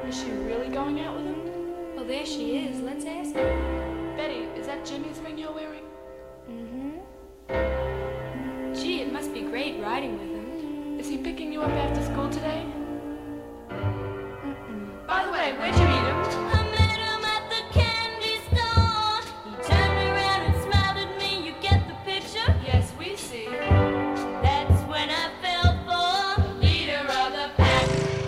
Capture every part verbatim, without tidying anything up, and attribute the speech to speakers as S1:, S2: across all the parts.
S1: Is she really going out with him?
S2: Well, there she is. Let's ask her.
S1: Betty, is that Jimmy's ring you're wearing?
S2: Mm-hmm. Gee, it must be great riding with him.
S1: Is he picking you up after school today?
S2: Mm-mm.
S1: By the way, where'd you meet him?
S3: I met him at the candy store. He turned around and smiled at me. You get the picture?
S1: Yes, we see.
S3: That's when I fell for the leader of the pack.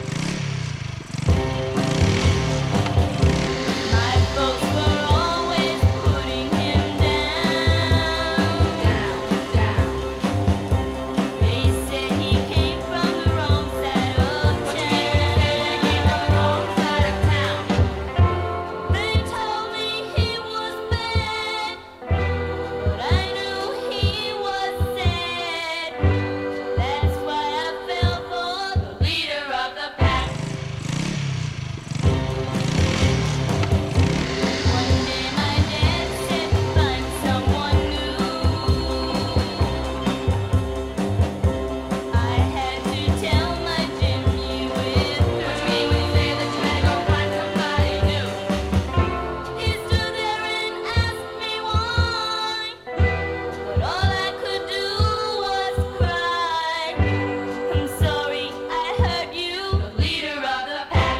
S3: My folks were always putting him down.
S1: Down, down.
S3: They said he came from the wrong side of
S1: What do you mean they say they came from the wrong side of town?
S3: They told me he was bad, but I knew he was sad. That's why I fell for the leader of the pack. One day my dad said, find someone new. I had to tell my Jimmy with
S1: What do you mean when you say that you had to go find somebody new?
S3: He stood there and asked me why, but all I could do was cry. I'm sorry I hurt you, the leader of the pack.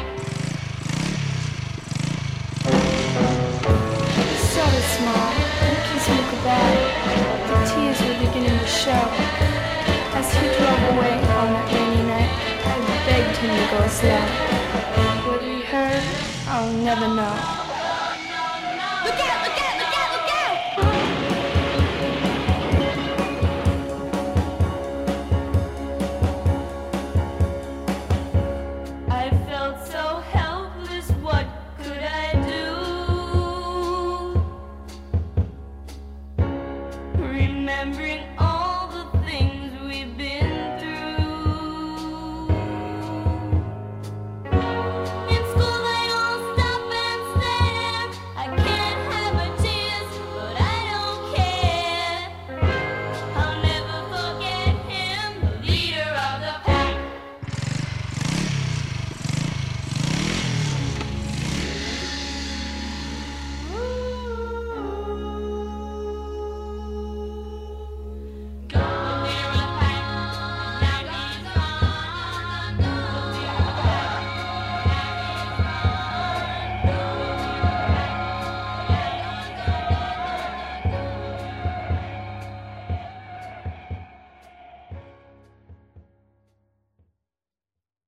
S2: He's sort of small. He kissed me goodbye. The tears were beginning to show. As he drove away on that rainy night, I begged him to go slow. Whether he heard, I'll never know.
S3: Look out!